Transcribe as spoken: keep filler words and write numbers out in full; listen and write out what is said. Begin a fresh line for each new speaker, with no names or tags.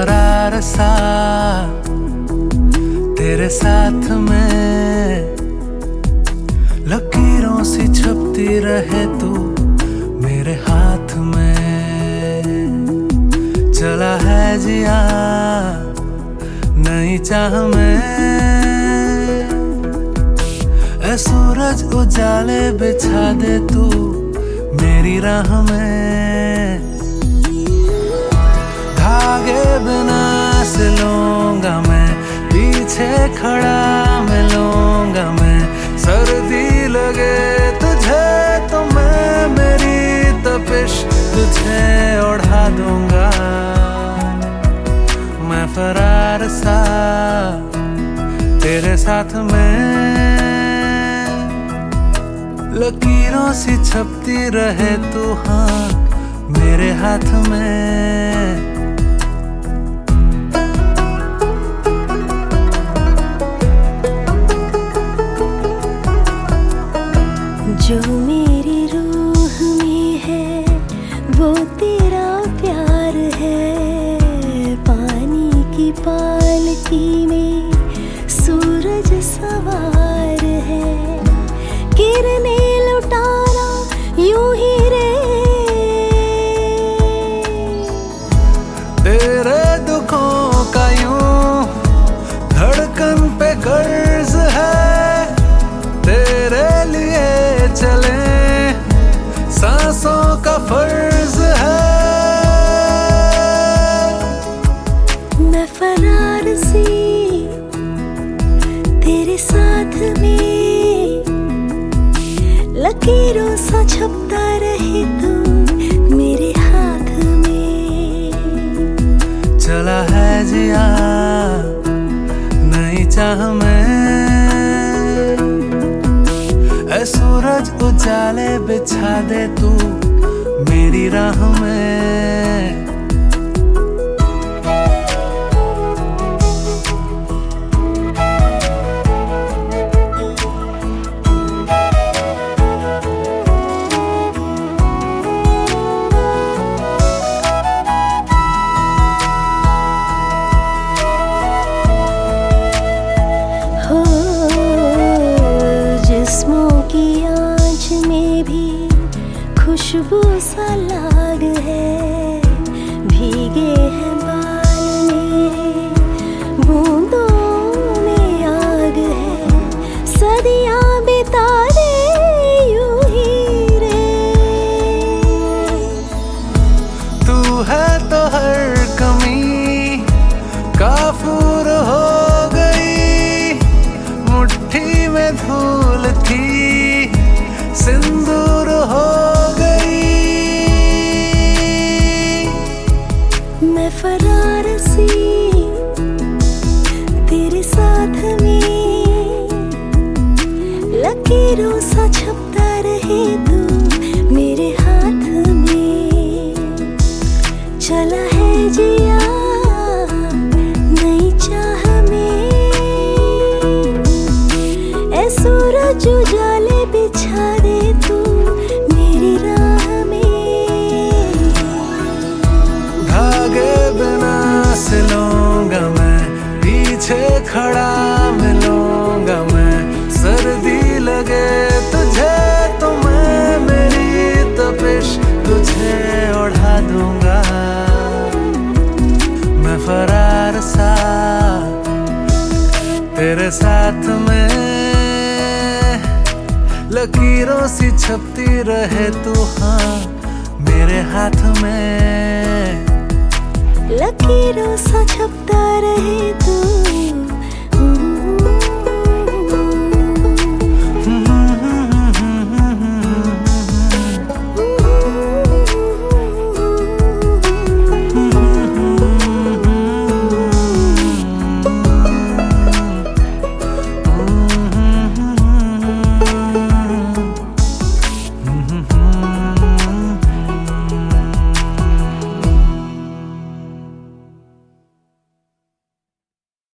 फरार सा तेरे साथ में, लकीरों सी छपती रहे तू मेरे हाथ में। चला है जिया नई चाह में, ऐ सूरज उजाले बिछा दे तू मेरी राह में। धागे बिना सिलूंगा मैं, पीछे खड़ा मिलूंगा मैं। सर्दी लगे तुझे तो मैं मेरी तपिश तुझे ओढ़ा दूंगा। मैं फरार सा तेरे साथ में, लकीरों सी छपती रहे तू हाँ मेरे हाथ में।
जो मेरी रूह में है वो तेरा प्यार है। पानी की पालकी में सूरज सवार है, किरने लुटाना यूं ही रे।
तेरे दुखों का यूं धड़कन पे कर्ज है, तेरे लिए चले सांसों का फर्ज है।
मैं फरार सी तेरे साथ में, लकीरों सा छपता रहे तू मेरे हाथ में।
चला है जिया नई चाह में, ऐ सूरज उजाले बिछा दे तू मेरी राह में।
खुशबू सा लाग है, भीगे हैं बाल मेरे, बूंदों में आग है। सदियां बिता दे यूं ही रे।
तू है तो हर कमी काफूर हो गई, मुट्ठी में धूल थी सिंदूर हो गई।
मैं फरार सी तेरे साथ में, लकीरों सा छपता रहे तू मेरे हाथ में। चला है जिया नई चाह में, ऐ सूरज उजाले बिछा दे तू मेरी राह में।
धागे बिना सिलूंगा मैं, पीछे खड़ा मिलूंगा मैं। सर्दी लगे तुझे तो मैं मेरी तपिश तुझे ओढ़ा दूंगा। मैं फरार सा तेरे साथ में, लकीरों सी छपती रहे तू हाँ मेरे हाथ में।
लकीरों सा छपता रहे तू